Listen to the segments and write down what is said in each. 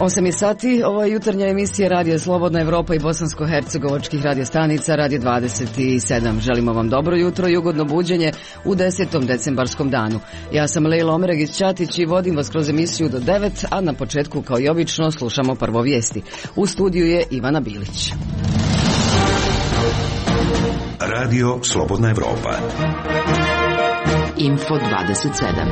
8 sati, ovo je jutarnja emisija Radio Slobodna Evropa i bosansko-hercegovačkih radiostanica Radio 27. Želimo vam dobro jutro i ugodno buđenje u 10. decembarskom danu. Ja sam Lejla Omeregić-Ćatić i vodim vas kroz emisiju do 9, a na početku kao i obično slušamo prvo vijesti. U studiju je Ivana Bilić. Radio Slobodna Evropa. Info 27.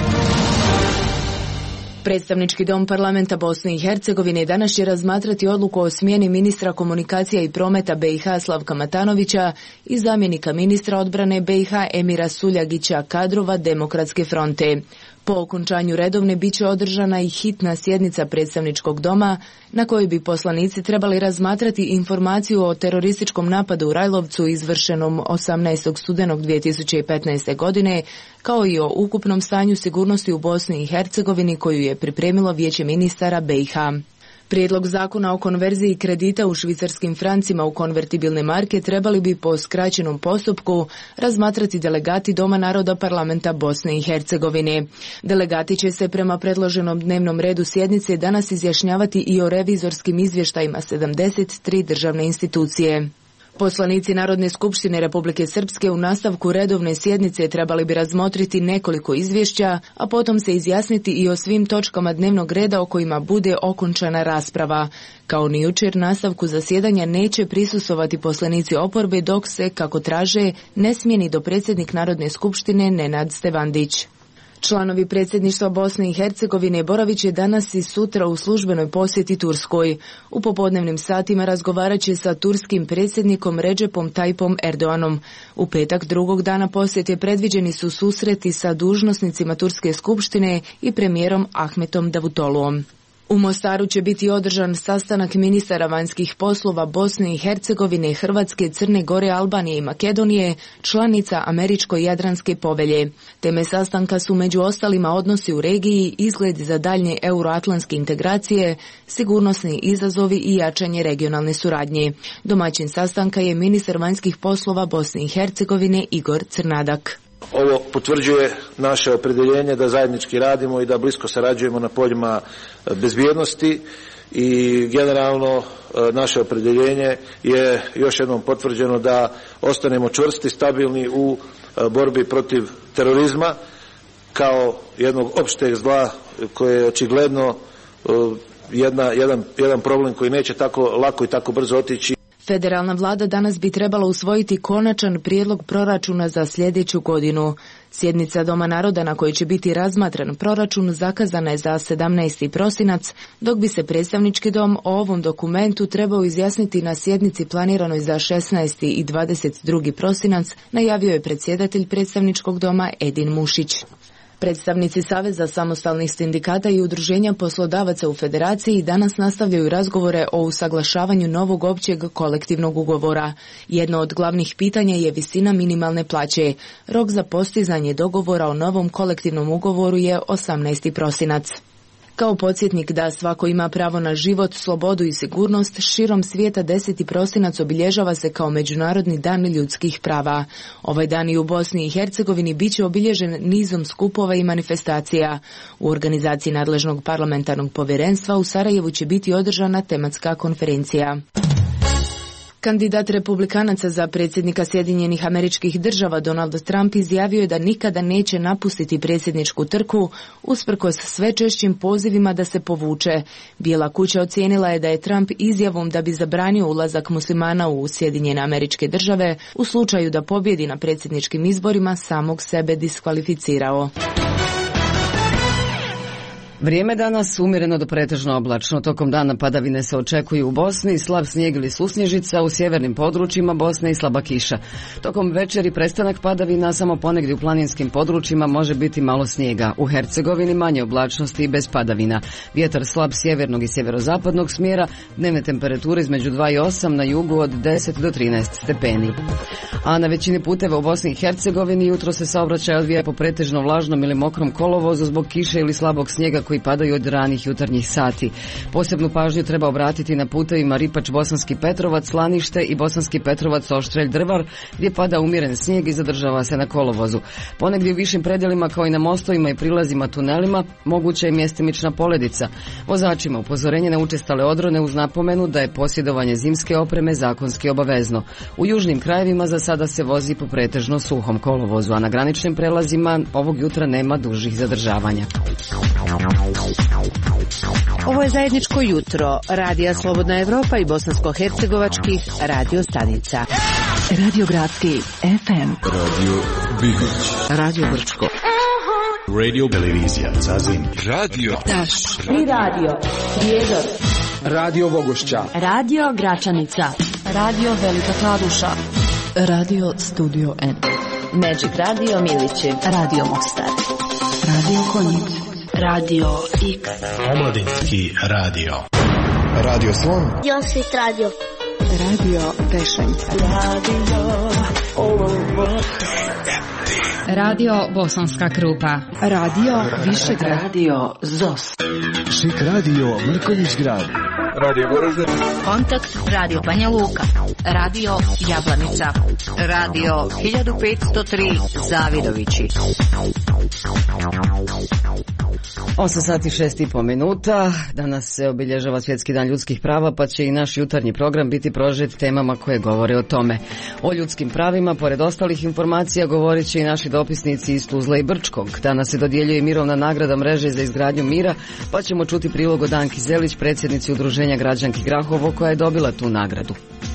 Predstavnički dom parlamenta Bosne i Hercegovine danas će razmatrati odluku o smjeni ministra komunikacija i prometa BiH Slavka Matanovića i zamjenika ministra odbrane BiH Emira Suljagića kadrova Demokratske fronte. Po okončanju redovne bit će održana i hitna sjednica predstavničkog doma na kojoj bi poslanici trebali razmatrati informaciju o terorističkom napadu u Rajlovcu izvršenom 18. studenog 2015. godine, kao i o ukupnom stanju sigurnosti u Bosni i Hercegovini koju je pripremilo Vijeće ministara BiH. Prijedlog zakona o konverziji kredita u švicarskim francima u konvertibilne marke trebali bi po skraćenom postupku razmatrati delegati Doma naroda parlamenta Bosne i Hercegovine. Delegati će se prema predloženom dnevnom redu sjednice danas izjašnjavati i o revizorskim izvještajima 73 državne institucije. Poslanici Narodne skupštine Republike Srpske u nastavku redovne sjednice trebali bi razmotriti nekoliko izvješća, a potom se izjasniti i o svim točkama dnevnog reda o kojima bude okončana rasprava. Kao ni jučer, nastavku zasjedanja neće prisustvovati poslanici oporbe dok se, kako traže, ne smijeni dopredsjednik Narodne skupštine Nenad Stevandić. Članovi predsjedništva Bosne i Hercegovine boravit će danas i sutra u službenoj posjeti Turskoj. U popodnevnim satima razgovarat će sa turskim predsjednikom Recepom Tayyipom Erdoganom. U petak drugog dana posjete predviđeni su susreti sa dužnosnicima Turske skupštine i premijerom Ahmetom Davutogluom. U Mostaru će biti održan sastanak ministara vanjskih poslova Bosne i Hercegovine, Hrvatske, Crne Gore, Albanije i Makedonije, članica Američko-Jadranske povelje. Teme sastanka su među ostalima odnosi u regiji, izgled za daljnje euroatlantske integracije, sigurnosni izazovi i jačanje regionalne suradnje. Domaćin sastanka je ministar vanjskih poslova Bosne i Hercegovine Igor Crnadak. Ovo potvrđuje naše opredjeljenje da zajednički radimo i da blisko sarađujemo na poljima bezbjednosti i generalno naše opredjeljenje je još jednom potvrđeno da ostanemo čvrsti, stabilni u borbi protiv terorizma kao jednog opšteg zla koje je očigledno jedan problem koji neće tako lako i tako brzo otići. Federalna vlada danas bi trebala usvojiti konačan prijedlog proračuna za sljedeću godinu. Sjednica Doma naroda na kojoj će biti razmatran proračun zakazana je za 17. prosinac, dok bi se predstavnički dom o ovom dokumentu trebao izjasniti na sjednici planiranoj za 16. i 22. prosinac, najavio je predsjedatelj predstavničkog doma Edin Mušić. Predstavnici Saveza samostalnih sindikata i udruženja poslodavaca u Federaciji danas nastavljaju razgovore o usaglašavanju novog općeg kolektivnog ugovora. Jedno od glavnih pitanja je visina minimalne plaće. Rok za postizanje dogovora o novom kolektivnom ugovoru je 18. prosinac. Kao podsjetnik da svako ima pravo na život, slobodu i sigurnost, širom svijeta 10. prosinac obilježava se kao Međunarodni dan ljudskih prava. Ovaj dan i u Bosni i Hercegovini bit će obilježen nizom skupova i manifestacija. U organizaciji nadležnog parlamentarnog povjerenstva u Sarajevu će biti održana tematska konferencija. Kandidat republikanaca za predsjednika Sjedinjenih Američkih Država Donald Trump izjavio je da nikada neće napustiti predsjedničku trku usprkos sve češćim pozivima da se povuče. Bijela kuća ocijenila je da je Trump izjavom da bi zabranio ulazak muslimana u Sjedinjene Američke Države u slučaju da pobjedi na predsjedničkim izborima samog sebe diskvalificirao. Vrijeme danas umjereno do pretežno oblačno. Tokom dana padavine se očekuju u Bosni, slab snijeg ili susnježica, u sjevernim područjima Bosne i slaba kiša. Tokom večeri prestanak padavina, samo ponegdje u planinskim područjima može biti malo snijega. U Hercegovini manje oblačnosti i bez padavina. Vjetar slab sjevernog i sjeverozapadnog smjera, dnevne temperature između 2 i 8, na jugu od 10 do 13 stepeni. A na većini puteva u Bosni i Hercegovini jutro se saobraćaj odvija po pretežno vlažnom ili mokrom kolovozu zbog kiše ili slabog snijega koji padaju od ranih jutarnjih sati. Posebnu pažnju treba obratiti na putevima Ripač-Bosanski Petrovac, Slanište i Bosanski Petrovac-Oštrelj-Drvar, gdje pada umjeren snijeg i zadržava se na kolovozu. Ponegdje u višim predjelima kao i na mostovima i prilazima tunelima moguća je mjestimična poledica. Vozačima upozorenje na učestale odrone uz napomenu da je posjedovanje zimske opreme zakonski obavezno. U južnim krajevima za sada se vozi po pretežno suhom kolovozu, a na graničnim prelazima ovog jutra nema dužih zadržavanja. Ovo je zajedničko jutro Radija Slobodna Evropa i bosansko-hercegovačkih radio stanica. Radio Gradski FM, Radio Bigoć, Radio Brčko, Radio Televizija Zazin, Radio Taš i Radio Prijedor, Radio Vogošća, Radio Gračanica, Radio Velika Kladuša, Radio Studio N, Magic Radio Milići, Radio Mostar, Radio Konjic, Radio X, Omladinski radio, Radio Slon, Josit Radio, Radio Pešenjca, Radio Bosanska Krupa, Radio Višegrad, Radio ZOS, Šik Radio Mrkonjić Grad, Radio Goražde, Kontakt Radio Banja Luka, Radio Jablanica, Radio 1503 Zavidovići. 8 sati 6,5 minuta. Danas se obilježava Svjetski dan ljudskih prava, pa će i naš jutarnji program biti prožet temama koje govore o tome. O ljudskim pravima, pored ostalih informacija, govorit će i naši dopisnici iz Tuzle i Brčkog. Danas se dodjeljuje mirovna nagrada mreže za izgradnju mira, pa ćemo čuti prilog od Anki Zelić, predsjednici Udruženja građanki Grahovo, koja je dobila tu nagradu.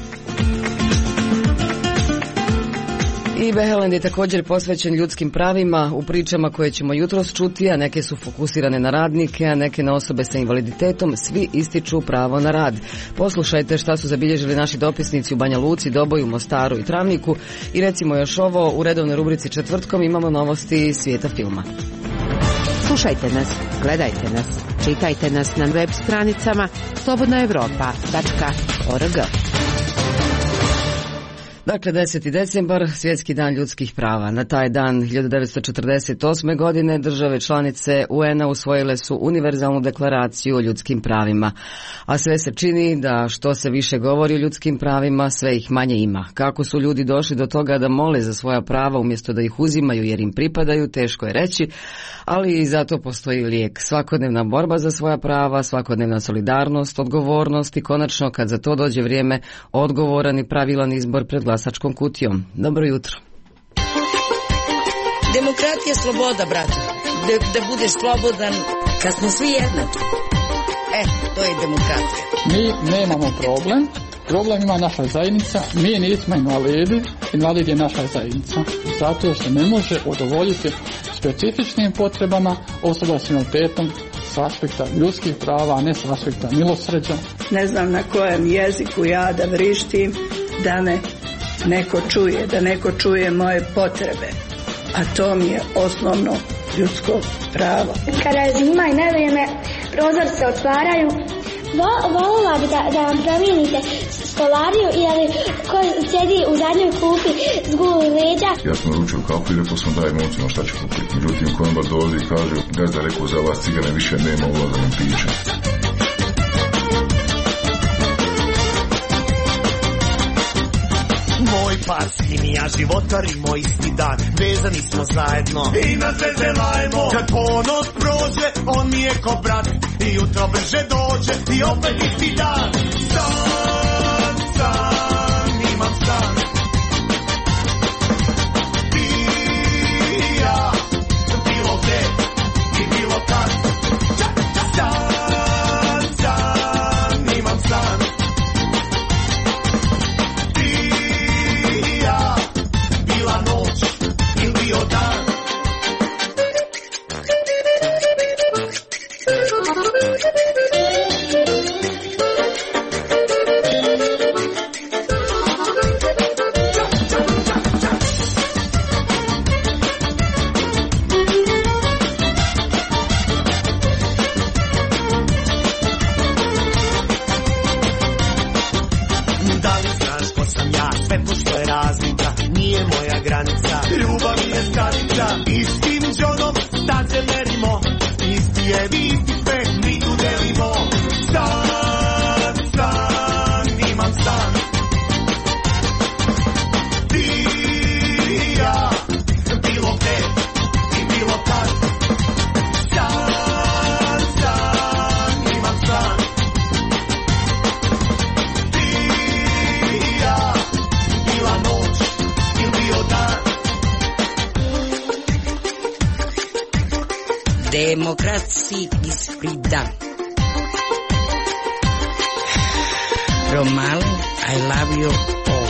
I Beheland je također posvećen ljudskim pravima u pričama koje ćemo jutros čuti, a neke su fokusirane na radnike, a neke na osobe sa invaliditetom. Svi ističu pravo na rad. Poslušajte šta su zabilježili naši dopisnici u Banja Luci, Doboju, Mostaru i Travniku. I recimo još ovo, u redovnoj rubrici Četvrtkom imamo novosti svijeta filma. Slušajte nas, gledajte nas, čitajte nas na web stranicama slobodnaevropa.org. Dakle, 10. decembar, Svjetski dan ljudskih prava. Na taj dan 1948. godine države članice UN-a usvojile su univerzalnu deklaraciju o ljudskim pravima. A sve se čini da što se više govori o ljudskim pravima, sve ih manje ima. Kako su ljudi došli do toga da mole za svoja prava umjesto da ih uzimaju jer im pripadaju, teško je reći, ali i zato postoji lijek. Svakodnevna borba za svoja prava, svakodnevna solidarnost, odgovornost i konačno kad za to dođe vrijeme, odgovoran i pravilan izbor pred glasačkom kutijom. Dobro jutro. Demokratija je sloboda, brate. Da budeš slobodan kad smo svi jednaki. To je demokratija. Mi nemamo problem. Problem ima naša zajednica. Mi nismo invalidi. Invalid je naša zajednica. Zato se ne može udovoljiti specifičnim potrebama osoba s invaliditetom s aspekta ljudskih prava, a ne s aspekta milosrđa. Ne znam na kojem jeziku ja da vrištim, da me neko čuje, da neko čuje moje potrebe. A to mi je osnovno ljudsko pravo. Kada je zima i nevrijeme, prozor se otvaraju. Volila bi da vam promijenite stolariju ili ko sjedi u zadnjoj klupi s gulom leđa. Ja sam naručio kafu i rekao sam daj momcima šta ću kupiti. Međutim, ko nam dolazi i kaže, gazda rekao za vas cigane više nema, ulaza nam piće. Moj par s kim i ja životarimo isti dan, vezani smo zajedno i na zveze lajmo. Kad ponos prođe, on mi je ko brat i jutro brže dođe i opet isti dan. San, imam san. Ti i ja, bilo gde i bilo kad. San, imam san. Democracy is freedom. From Mali, I love you all.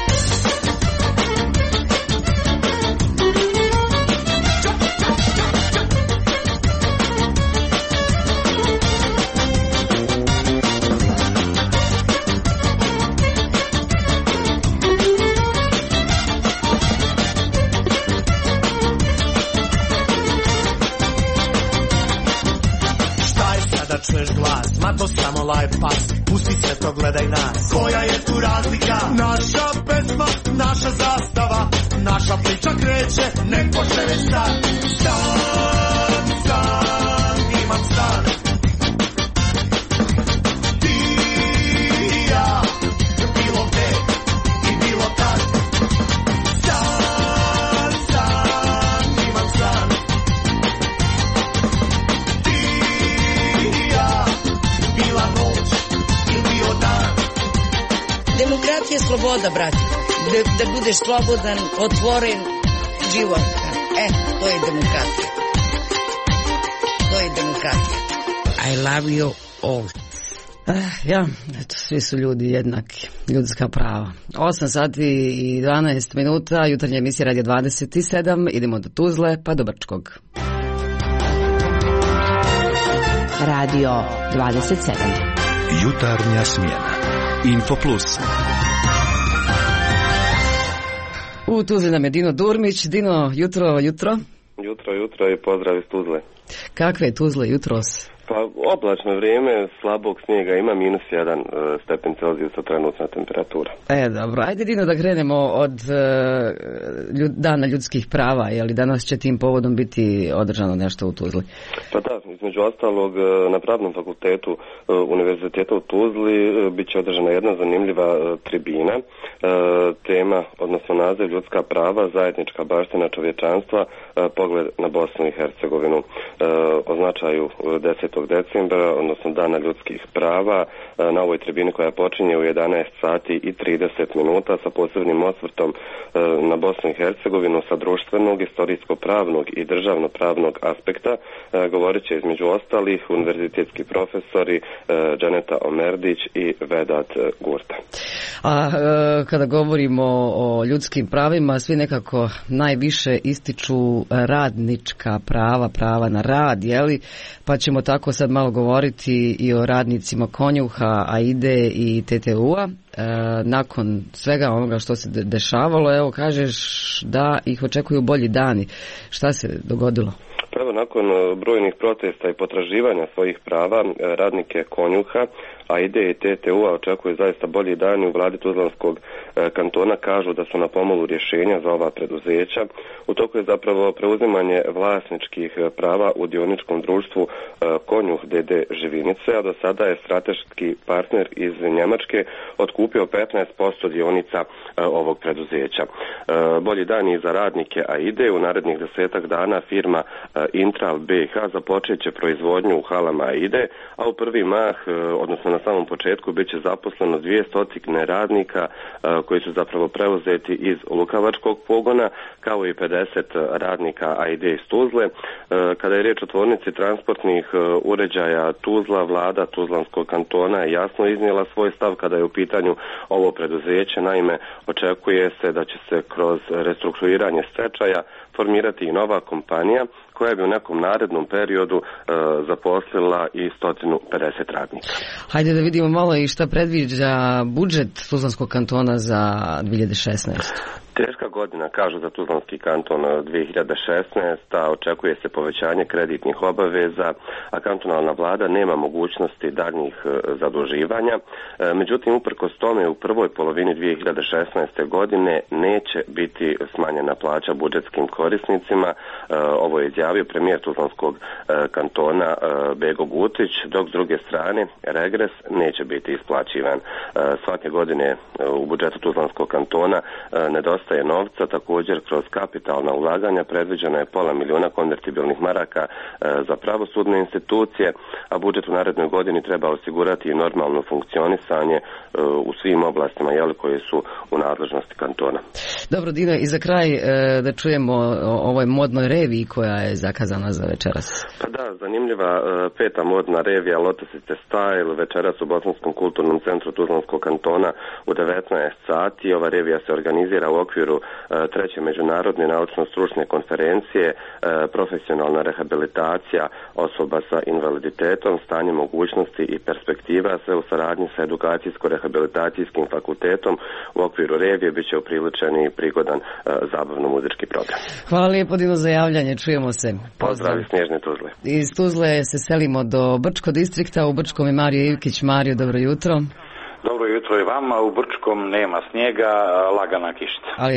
Čuješ glas, ma to samo live pass. Pusti sve to, gledaj nas. Koja je tu razlika? Naša pesma, naša zastava, naša priča kreće, nek počne već sad. Stan, stan, imam stan. Ti i ja, bilo gde i bilo kad. Stan, stan, imam stan. Demokratija je sloboda, brate. Da budeš slobodan, otvoren život. To je demokratija. To je demokratija. I love you all. Ja, eto, svi su ljudi jednaki, ljudska prava. 8 sati i 12 minuta, jutarnja emisija Radio 27, idemo do Tuzle, pa do Brčkog. Radio 27. Jutarnja smjena. Info Plus. U Tuzli nam je Dino Durmić. Dino, jutro. Jutro i pozdrav iz Tuzle. Kakve je Tuzle jutros? Pa oblačno vrijeme, slabog snijega, ima -1 stepen Celzijusa trenutna temperatura. Dobro, ajde Dino da krenemo od Dana ljudskih prava, je li danas će tim povodom biti održano nešto u Tuzli? Pa da, između ostalog na Pravnom fakultetu Univerziteta u Tuzli bit će održana jedna zanimljiva tribina, tema, odnosno naziv ljudska prava, zajednička baština čovječanstva, pogled na Bosnu i Hercegovinu, o značaju 10. decembra, odnosno Dana ljudskih prava, na ovoj tribini koja počinje u 11 sati i 30 minuta sa posebnim osvrtom na Bosnu i Hercegovinu sa društvenog, istorijsko-pravnog i državno-pravnog aspekta. Govorit će između ostalih univerzitetski profesori Dženeta Omerdić i Vedat Gurta. A kada govorimo o ljudskim pravima, svi nekako najviše ističu radnička prava na rad, jeli? Pa ćemo tako sad malo govoriti i o radnicima Konjuha, AIDE i TTU-a. Nakon svega onoga što se dešavalo, evo kažeš da ih očekuju bolji dani. Šta se dogodilo? Evo, nakon brojnih protesta i potraživanja svojih prava, radnike Konjuha, AIDE i TTU-a očekuju zaista bolji dani. U vladi Tuzlanskog kantona kažu da su na pomolu rješenja za ova preduzeća. U toku je zapravo preuzimanje vlasničkih prava u dioničkom društvu Konjuh DD Živinice, a do sada je strateški partner iz Njemačke otkupio 15% dionica ovog preduzeća. Bolji dani za radnike AIDE. U narednih 10 dana firma Intral BiH započet će proizvodnju u halama AIDE, a u prvi mah, odnosno na samom početku, bit će zaposleno 200 radnika koji su zapravo preuzeti iz Lukavačkog pogona, kao i 50 radnika AIDE iz Tuzle. Kada je riječ o tvornici transportnih uređaja Tuzla, vlada Tuzlanskog kantona je jasno iznijela svoj stav kada je u pitanju ovo preduzeće. Naime, očekuje se da će se kroz restrukturiranje stečaja formirati i nova kompanija koja bi u nekom narednom periodu zaposlila i 150 radnika. Hajde da vidimo malo i šta predviđa budžet Tuzlanskog kantona za 2016. Teška godina, kažu za Tuzlanski kanton 2016, a očekuje se povećanje kreditnih obaveza, a kantonalna vlada nema mogućnosti daljnjih zaduživanja. Međutim, uprkos tome, u prvoj polovini 2016. godine neće biti smanjena plaća budžetskim korisnicima. Ovo je izjavio premijer Tuzlanskog kantona Bego Gutić, dok s druge strane regres neće biti isplaćivan. Svake godine u budžetu Tuzlanskog kantona nedostaje novac novca. Također kroz kapitalna ulaganja predviđeno je 500 milijuna konvertibilnih maraka za pravosudne institucije, a budžet u narednoj godini treba osigurati i normalno funkcionisanje u svim oblastima koje su u nadležnosti kantona. Dobro, Dino, i za kraj da čujemo o ovoj modnoj reviji koja je zakazana za večeras. Pa da, zanimljiva 5. modna revija Lotosice Style večeras u Bosanskom kulturnom centru Tuzlanskog kantona u 19 sati. Ova revija se organizira u okviru 3. međunarodne naučno-stručne konferencije profesionalna rehabilitacija osoba sa invaliditetom, stanje mogućnosti i perspektiva, sve u saradnji sa edukacijsko-rehabilitacijskim fakultetom. U okviru revije bit će upriličen i prigodan zabavno-muzički program. Hvala lijepo, Dino, za javljanje. Čujemo se. Pozdrav iz Snježne Tuzle. Iz Tuzle se selimo do Brčko distrikta. U Brčkom je Mario Ivkić. Mario, dobro jutro. Dobro jutro i vama. U Brčkom nema snijega, lagana kišica. Ali je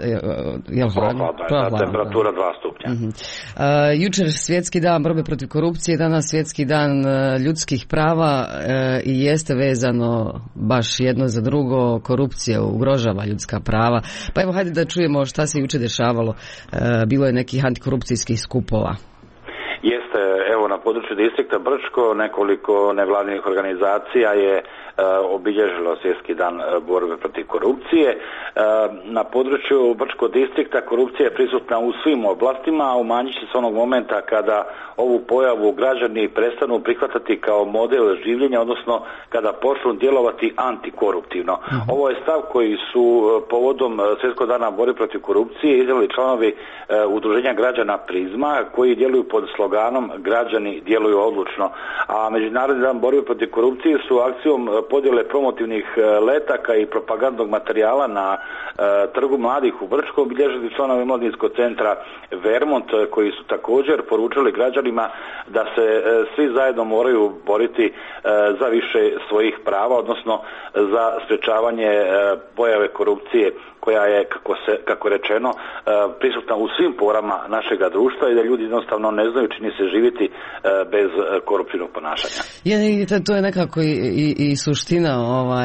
hladno. Temperatura 2 stupnja. Jučer svjetski dan borbe protiv korupcije, danas svjetski dan ljudskih prava i jeste vezano baš jedno za drugo. Korupcija ugrožava ljudska prava. Pa evo, hajde da čujemo šta se jučer dešavalo. Bilo je nekih antikorupcijskih skupova. Jeste, evo na području distrikta Brčko nekoliko nevladinih organizacija je obilježilo svjetski dan borbe protiv korupcije. Na području Brčkog distrikta korupcija je prisutna u svim oblastima, a umanjit će se onog momenta kada ovu pojavu građani prestanu prihvatati kao model življenja, odnosno kada počnu djelovati antikoruptivno. Ovo je stav koji su povodom svjetskog dana borbe protiv korupcije iznijeli članovi udruženja građana Prizma, koji djeluju pod sloganom građani djeluju odlučno. A Međunarodni dan borbe protiv korupcije su akcijom podjele promotivnih letaka i propagandnog materijala na Trgu mladih u Brčkom obilježili članovi Mladinskog centra Vermont, koji su također poručili građanima da se svi zajedno moraju boriti za više svojih prava, odnosno za sprječavanje pojave korupcije koja je, kako rečeno, prisutna u svim porama našega društva i da ljudi jednostavno ne znaju čini se živjeti bez koruptivnog ponašanja. To je nekako i suština,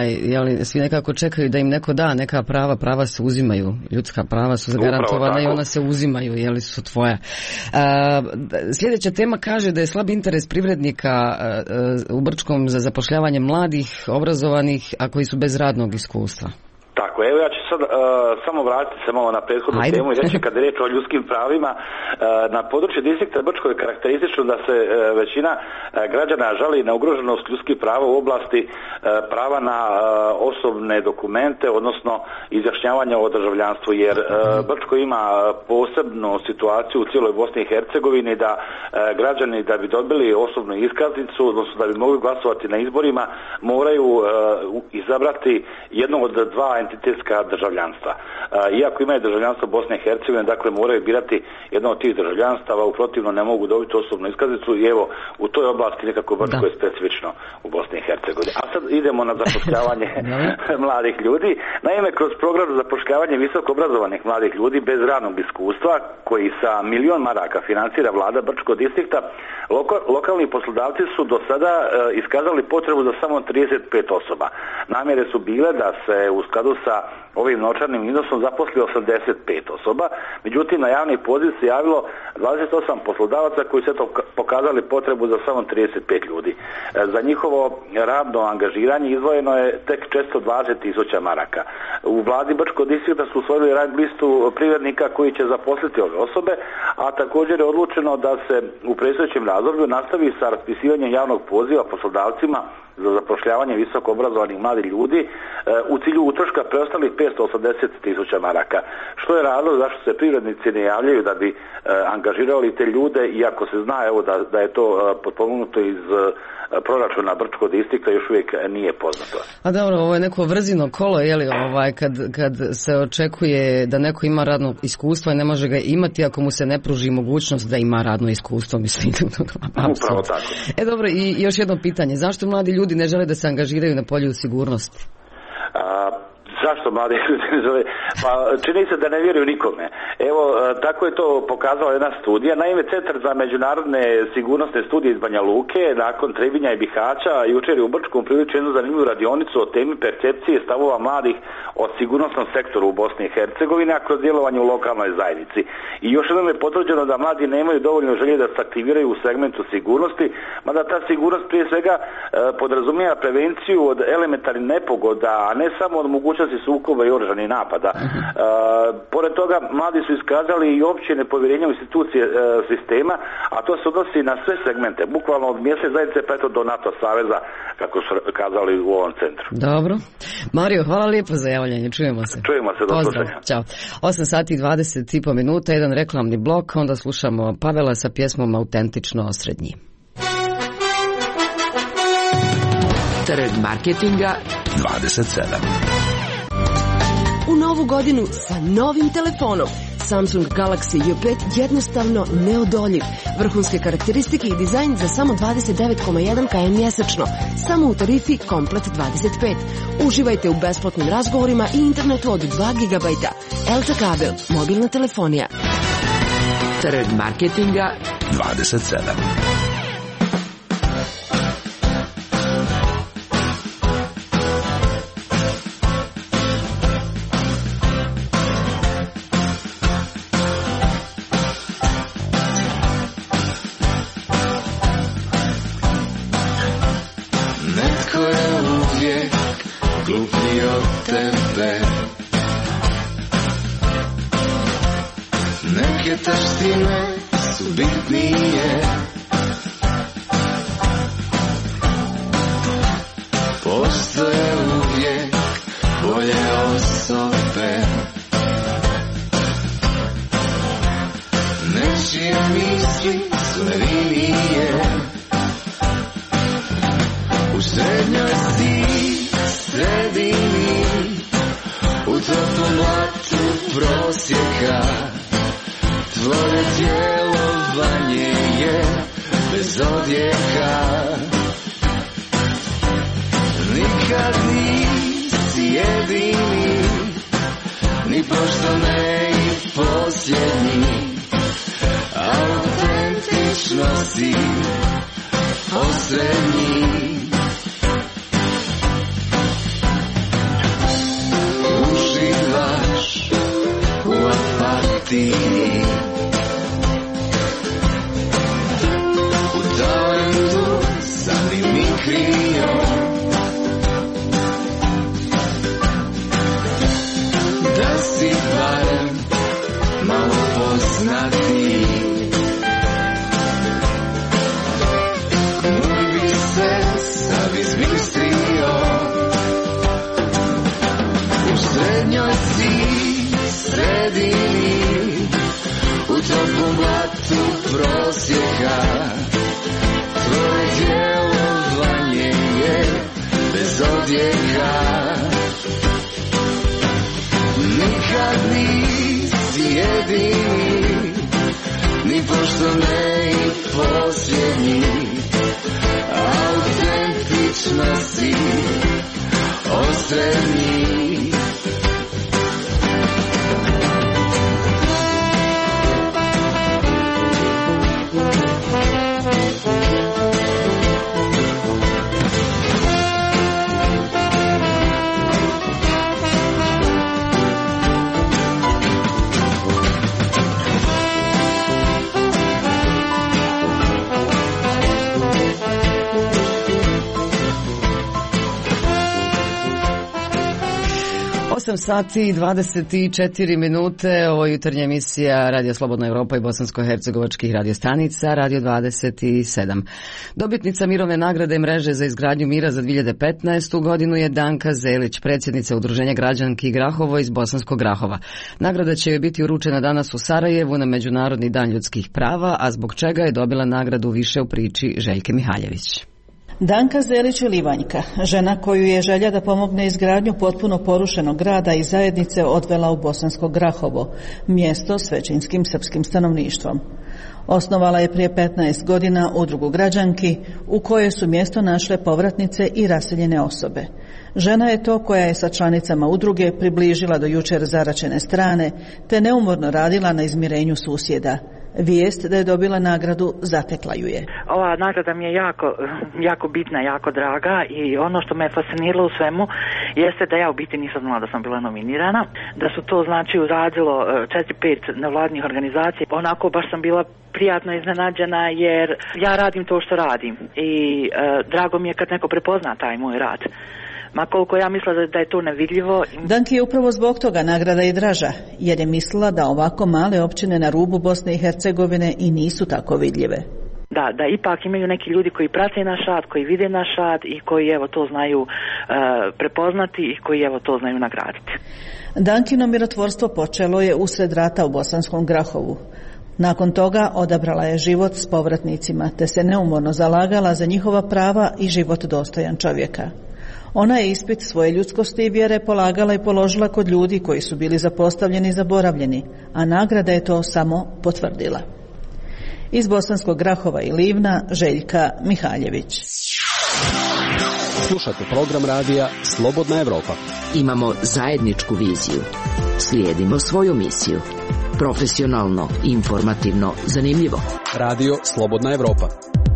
svi nekako čekaju da im neko da neka prava se uzimaju, ljudska prava su zagarantovana i ona se uzimaju, su tvoja. Sljedeća tema kaže da je slab interes privrednika u Brčkom za zapošljavanje mladih, obrazovanih, a koji su bez radnog iskustva. Tako, evo ja ću sad samo vratiti se malo na prethodnu temu i reći kad je riječ o ljudskim pravima. Na području distrikta Brčko je karakteristično da se većina građana žali na ugroženost ljudskih prava u oblasti prava na osobne dokumente, odnosno izjašnjavanja o državljanstvu, jer Brčko ima posebnu situaciju u cijeloj Bosni i Hercegovini da građani da bi dobili osobnu iskaznicu, odnosno da bi mogli glasovati na izborima, moraju izabrati jedno od dva entitetska državljanstva. Iako imaju državljanstvo Bosne i Hercegovine, dakle moraju birati jedno od tih državljanstava, u protivno ne mogu dobiti osobnu iskaznicu i evo u toj oblasti nekako Brčko je specifično u Bosni i Hercegovini. A sad idemo na zapošljavanje mladih ljudi. Naime, kroz program za zapošljavanje visoko obrazovanih mladih ljudi bez radnog iskustva, koji sa 1 milion maraka financira vlada Brčkog distrikta, lokalni poslodavci su do sada iskazali potrebu za samo 35 osoba. Namjere su bile da se u skladu sa ovim novčanim iznosom zaposli 85 osoba, međutim na javni poziv se javilo 28 poslodavaca koji su pokazali potrebu za samo 35 ljudi. Za njihovo radno angažiranje izdvojeno je tek 420.000 maraka. U vladi Brčkog distrikta su usvojili rang listu privrednika koji će zaposliti ove osobe, a također je odlučeno da se u predstojećem razdoblju nastavi sa raspisivanjem javnog poziva poslodavcima za zapošljavanje visoko obrazovanih mladih ljudi u cilju utroška preostalih 580.000 maraka. Što je razlog zašto se privrednici ne javljaju da bi angažirali te ljude, iako se zna da je to potpomognuto iz proračuna Brčkog distrikta, još uvijek nije poznato. A dobro, ovo je neko vrzino kolo, kad se očekuje da neko ima radno iskustvo i ne može ga imati ako mu se ne pruži mogućnost da ima radno iskustvo, mislim. Upravo tako. Dobro, i još jedno pitanje, zašto mladi ljudi ne žele da se angažiraju na polju sigurnosti? Zašto zašto mladi ljudi ne žele, pa čini se da ne vjeruju nikome. Evo, tako je to pokazala jedna studija. Naime, Centar za međunarodne sigurnosne studije iz Banja Luke, nakon Trebinja i Bihaća, jučer je u Brčkom priličio jednu zanimljivu radionicu o temi percepcije stavova mladih o sigurnosnom sektoru u Bosni i Hercegovini, a kroz djelovanje u lokalnoj zajednici. I još jednom je potvrđeno da mladi nemaju dovoljno želje da se aktiviraju u segmentu sigurnosti, mada ta sigurnost prije svega podrazumijeva prevenciju od elementarnih nepogoda, a ne samo od mogućnosti sukoba i oružanih napada. Pored toga, mladi su iskazali i opće nepovjerenje u institucije sistema, a to se odnosi na sve segmente, bukvalno od mjesne zajednice pa eto do NATO saveza, kako su kazali u ovom centru. Dobro. Mario, hvala lijepo za javljanje, čujemo se. Čujemo se, do slušanja. Ćao. 8 sati i 20 minuta, jedan reklamni blok, onda slušamo Pavela sa pjesmom Autentično osrednji. Trg marketinga 27. U novu godinu sa novim telefonom. Samsung Galaxy J5 jednostavno neodoljiv. Vrhunske karakteristike i dizajn za samo 29,1 km mjesečno. Samo u tarifi Komplet 25. Uživajte u besplatnim razgovorima i internetu od 2 GB. Elta kabel, mobilna telefonija. Trg marketinga 27. Neke taštine su bitnije, postoje uvijek bolje osobe. Nečije misli su nevinije, u srednjoj si sredini, u toplom blatu prosjeka. Tvoje djelovanje je bez odjeka. Nikad nisi jedini, ni pošto ne i posljednji. Autentično si osrednji. Uživaš u apatiji, da si barem malo poznati. Moj bi se sad izmistrio, u srednjoj si sredini, u toplom blatu prosjeka. Tvoje djelovanje je bez odjeka. Nikad nisi jedini, ni pošto ne i posljednji. Autentično si osrednji. Sati i 24 minute, ovo je jutarnja emisija Radio Slobodna Evropa i bosansko-hercegovačkih radiostanica, Radio 27. Dobitnica mirovne nagrade mreže za izgradnju mira za 2015. godinu je Danka Zelić, predsjednica Udruženja građanki Grahovo iz Bosanskog Grahova. Nagrada će joj biti uručena danas u Sarajevu na Međunarodni dan ljudskih prava, a zbog čega je dobila nagradu više u priči Željke Mihaljević. Danka Zelić je Livanjka, žena koju je želja da pomogne izgradnju potpuno porušenog grada i zajednice odvela u Bosansko Grahovo, mjesto s većinskim srpskim stanovništvom. Osnovala je prije 15 godina udrugu građanki u kojoj su mjesto našle povratnice i raseljene osobe. Žena je to koja je sa članicama udruge približila do jučer zaračene strane te neumorno radila na izmirenju susjeda. Vijest da je dobila nagradu zatekla ju je. Ova nagrada mi je jako bitna, jako draga i ono što me fasciniralo u svemu jeste da ja u biti nisam znala da sam bila nominirana, da su to znači uradilo 4-5 nevladnih organizacija. Onako baš sam bila prijatno iznenađena jer ja radim to što radim i drago mi je kad neko prepozna taj moj rad. Ma koliko ja mislila da je to nevidljivo. Danki je upravo zbog toga nagrada i draža, jer je mislila da ovako male općine na rubu Bosne i Hercegovine i nisu tako vidljive. Da ipak imaju neki ljudi koji prate naš rad, koji vide naš rad i koji evo to znaju prepoznati i koji evo to znaju nagraditi. Dankino mirotvorstvo počelo je usred rata u Bosanskom Grahovu. Nakon toga odabrala je život s povratnicima, te se neumorno zalagala za njihova prava i život dostojan čovjeka. Ona je ispit svoje ljudskosti i vjere polagala i položila kod ljudi koji su bili zapostavljeni i zaboravljeni, a nagrada je to samo potvrdila. Iz Bosanskog Grahova i Livna, Željka Mihaljević. Slušate program radija Slobodna Evropa. Imamo zajedničku viziju. Slijedimo svoju misiju. Profesionalno, informativno, zanimljivo. Radio Slobodna Evropa.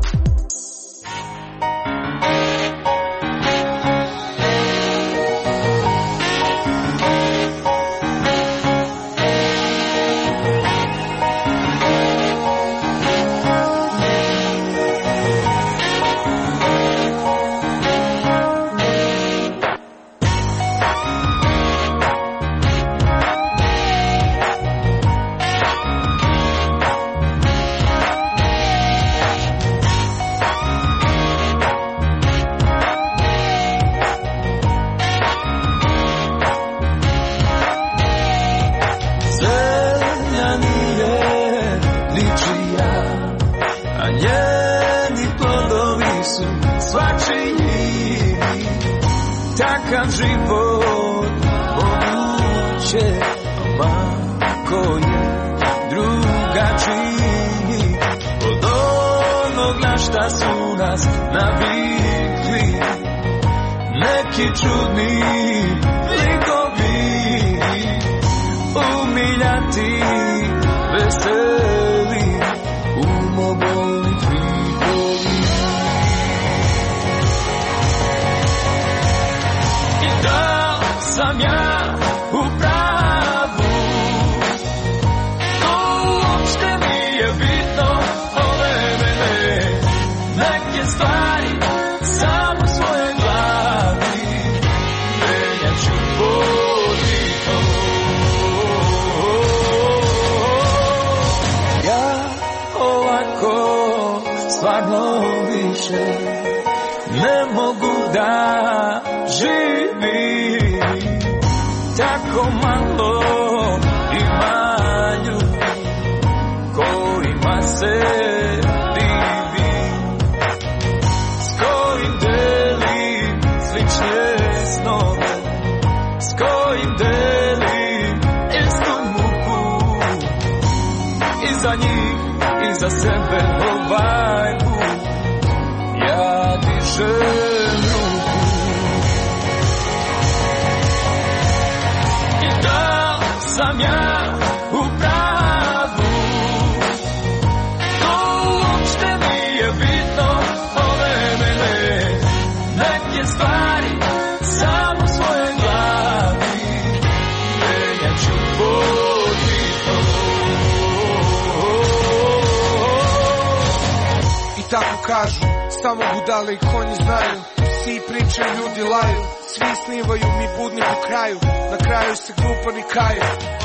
Kažu, samo budale i konji znaju, svi pričaju, ljudi laju, svi snivaju, mi budni po kraju, na kraju se glupani kaju.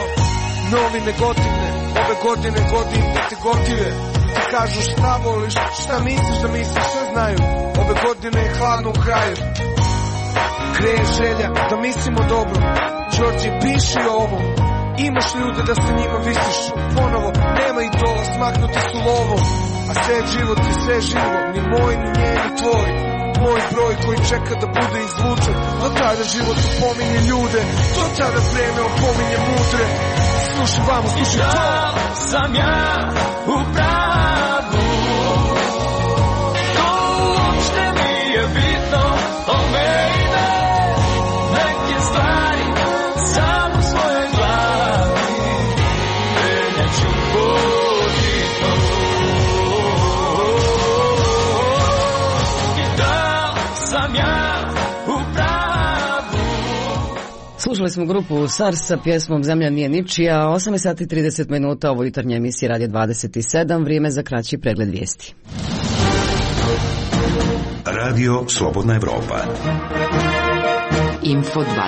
Novine gotivne, ove godine godine te gotive, ti kažu šta voliš, šta misliš da misliš, sve znaju, ove godine je hladno u kraju. Kreje želja da mislimo dobro, Đorđe piši ovo, imaš ljude da se njima visiš, ponovo, nema idola, smaknuti su lovom. A sve život i sve živo, ni moj, ni njen, ni tvoj. Moj broj koji čeka da bude izvučen. Do tada život opominje ljude, do tada vreme opominje mudre. slušaj vamo, slušaj to. Da sam ja u pravu, to uopšte nije bitno, ome ide neke stvari samo svoje glavi, penjaću potito. I da sam ja u pravu. Slušali smo grupu SARS sa pjesmom Zemlja nije ničija. 8 sati i 30 minuta, ovo jutarnja emisija Radio 27, vrijeme za kraći pregled vijesti. Radio Slobodna Evropa. Info 27.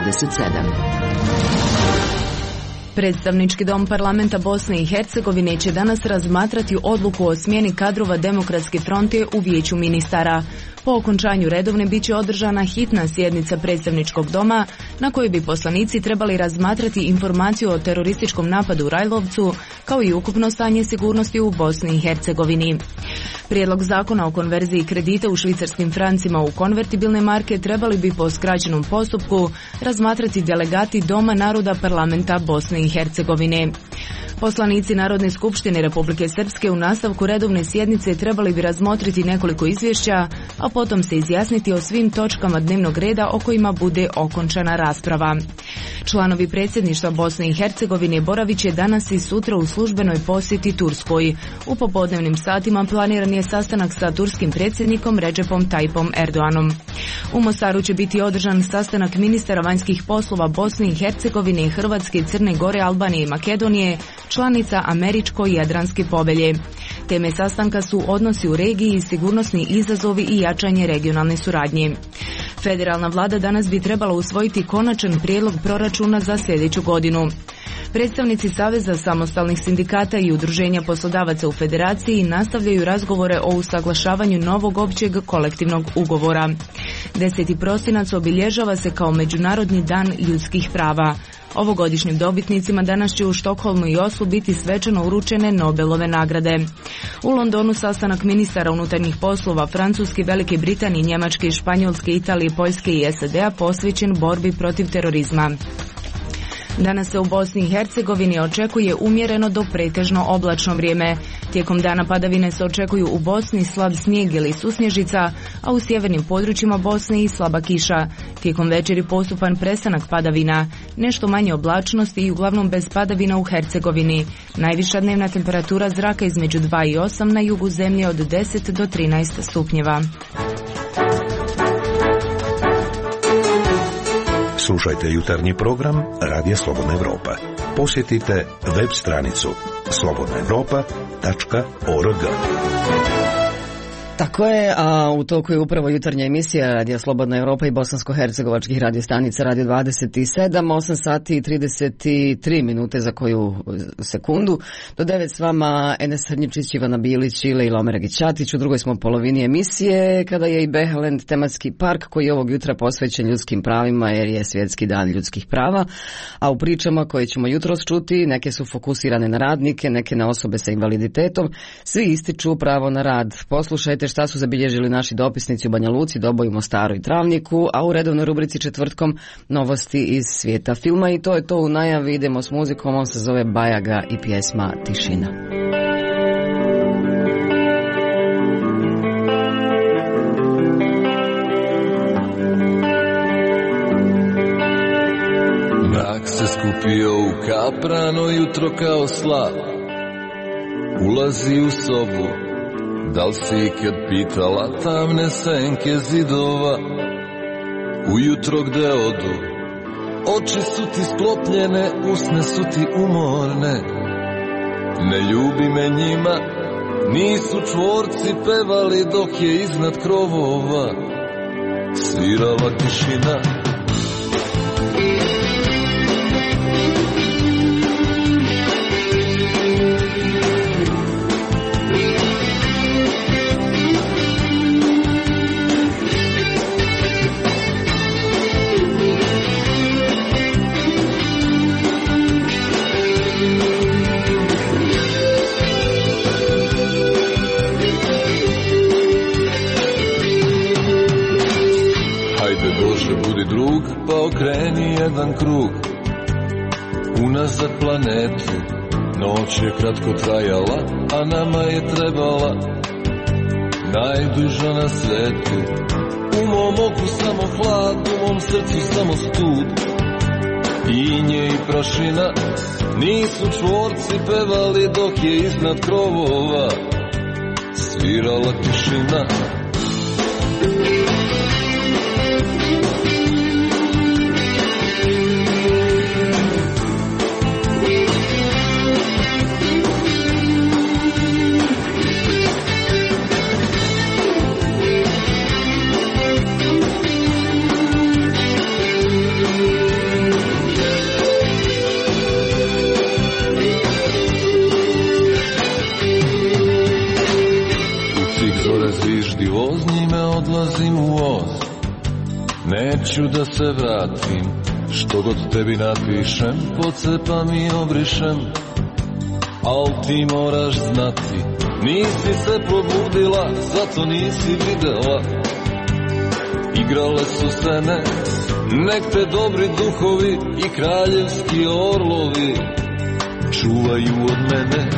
Predstavnički dom parlamenta Bosne i Hercegovine će danas razmatrati odluku o smjeni kadrova Demokratske fronte u vijeću ministara. Po okončanju redovne bit će održana hitna sjednica predstavničkog doma na kojoj bi poslanici trebali razmatrati informaciju o terorističkom napadu u Rajlovcu kao i ukupno stanje sigurnosti u Bosni i Hercegovini. Prijedlog zakona o konverziji kredita u švicarskim francima u konvertibilne marke trebali bi po skraćenom postupku razmatrati delegati Doma naroda parlamenta Bosne i Hercegovine. Poslanici Narodne skupštine Republike Srpske u nastavku redovne sjednice trebali bi razmotriti nekoliko izvješća, a potom se izjasniti o svim točkama dnevnog reda o kojima bude okončana rasprava. Članovi predsjedništva Bosne i Hercegovine boravit će danas i sutra u službenoj posjeti Turskoj. U popodnevnim satima planiran je sastanak sa turskim predsjednikom Recepom Tayyipom Erdoganom. U Mostaru će biti održan sastanak ministara vanjskih poslova Bosne i Hercegovine, Hrvatske, Crne Gore, Albanije i Makedonije, članica Američko-Jadranske povelje. Teme sastanka su odnosi u regiji, sigurnosni izazovi i jačanje regionalne suradnje. Federalna vlada danas bi trebala usvojiti konačan prijedlog proračuna za sljedeću godinu. Predstavnici Saveza samostalnih sindikata i udruženja poslodavaca u Federaciji nastavljaju razgovore o usaglašavanju novog općeg kolektivnog ugovora. 10. prosinac obilježava se kao Međunarodni dan ljudskih prava. Ovogodišnjim dobitnicima danas će u Štokholmu i Oslu biti svečano uručene Nobelove nagrade. U Londonu sastanak ministara unutarnjih poslova Francuske, Velike Britanije, Njemačke, Španjolske, Italije, Poljske i SAD-a posvećen borbi protiv terorizma. Danas se u Bosni i Hercegovini očekuje umjereno do pretežno oblačno vrijeme. Tijekom dana padavine se očekuju u Bosni slab snijeg ili susnježica, a u sjevernim područjima Bosne i slaba kiša. Tijekom večeri postupan prestanak padavina, nešto manje oblačnosti i uglavnom bez padavina u Hercegovini. Najviša dnevna temperatura zraka između 2 i 8, na jugu zemlje od 10 do 13 stupnjeva. Slušajte jutarnji program Radija Slobodna Evropa. Posjetite web stranicu slobodnaevropa.org. Tako je, a u toku je upravo jutarnja emisija Radija Slobodna Evropa i bosansko-hercegovačkih radiostanica Radio 27, 8 sati i 33 minute za koju sekundu. Do 9 s vama Enes Hrnjičić, Ivana Bilić i Lejla Omeragić-Ćatić. U drugoj smo polovini emisije kada je i Beheland tematski park koji je ovog jutra posvećen ljudskim pravima jer je svjetski dan ljudskih prava. A u pričama koje ćemo jutros čuti, neke su fokusirane na radnike, neke na osobe sa invaliditetom. Svi ističu pravo na rad. Poslušajte šta su zabilježili naši dopisnici u Banja Luci, Doboju, Mostaru i Travniku, a u redovnoj rubrici četvrtkom novosti iz svijeta filma. I to je to u najavi, idemo s muzikom, on se zove Bajaga i pjesma Tišina. Mrak se skupio u kaprano jutro kao slab, ulazi u sobu. Da li si ikad pitala tamne senke zidova, ujutro gde odu? Oči su ti sklopljene, usne su ti umorne. Ne ljubi me njima, nisu čvorci pevali dok je iznad krovova svirala tišina. Pa okreni jedan krug, unazad planetu. Noć je kratko trajala, a nama je trebala najduža na svetu. U mom oku samo hlad, u mom srcu samo stud. Inje i prašina, nisu čvorci pevali dok je iznad krovova svirala tišina. Odlazim u voz, neću da se vratim, što god tebi napišem, pocepam i obrišem, al ti moraš znati, nisi se probudila, zato nisi videla, igrale su scene, nek te dobri duhovi i kraljevski orlovi čuvaju od mene.